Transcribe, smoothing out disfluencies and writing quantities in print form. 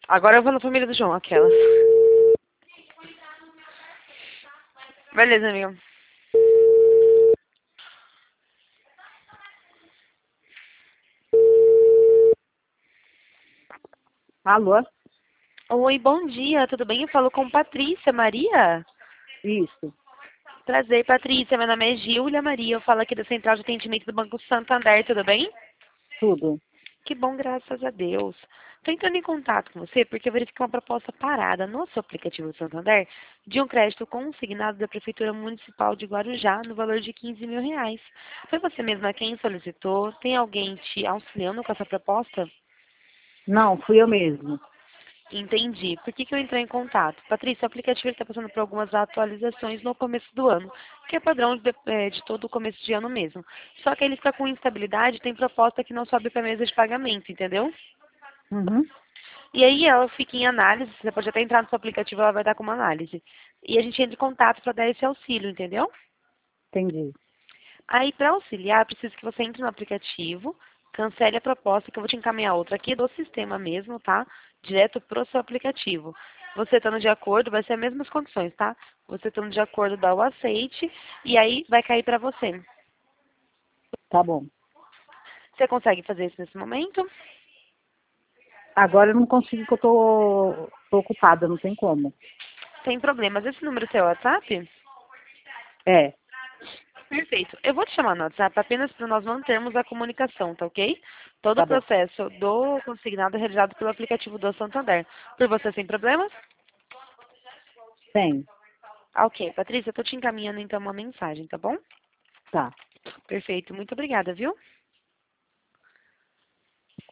Agora eu vou na família do João, aquelas. Beleza, amiga. Alô? Oi, bom dia, tudo bem? Eu falo com Patrícia Maria. Isso, Prazer, Patrícia. Meu nome é Gília Maria. Eu falo aqui da Central de Atendimento do Banco Santander, tudo bem? tudo. Que bom, graças a Deus. Estou entrando em contato com você porque eu verifiquei uma proposta parada no seu aplicativo do Santander de um crédito consignado da Prefeitura Municipal de Guarujá no valor de R$ 15.000. Foi você mesma quem solicitou? Tem alguém te auxiliando com essa proposta? Não, fui eu mesmo. Entendi. Por que eu entrei em contato? Patrícia, o aplicativo está passando por algumas atualizações no começo do ano, que é padrão de todo o começo de ano mesmo. Só que ele fica com instabilidade, tem proposta que não sobe para a mesa de pagamento, entendeu? Uhum, E aí ela fica em análise, você pode até entrar no seu aplicativo, ela vai dar como análise. E a gente entra em contato para dar esse auxílio, entendeu? entendi. Aí, para auxiliar, eu preciso que você entre no aplicativo, cancele a proposta, que eu vou te encaminhar outra aqui do sistema mesmo, tá? Direto pro seu aplicativo. Você estando de acordo, vai ser as mesmas condições, tá? Você estando de acordo, dá o aceite, e aí vai cair para você. Tá bom. Você consegue fazer isso nesse momento? Agora eu não consigo, que eu tô ocupada, não tem como. Sem problemas. Esse número é seu WhatsApp? É, Perfeito. Eu vou te chamar no WhatsApp apenas para nós mantermos a comunicação, tá ok? Todo o tá bom. processo do consignado é realizado pelo aplicativo do Santander. Por você, sem problemas? Tem, Ah, ok. Patrícia, eu tô te encaminhando então uma mensagem, tá bom? tá. Perfeito. Muito obrigada, viu?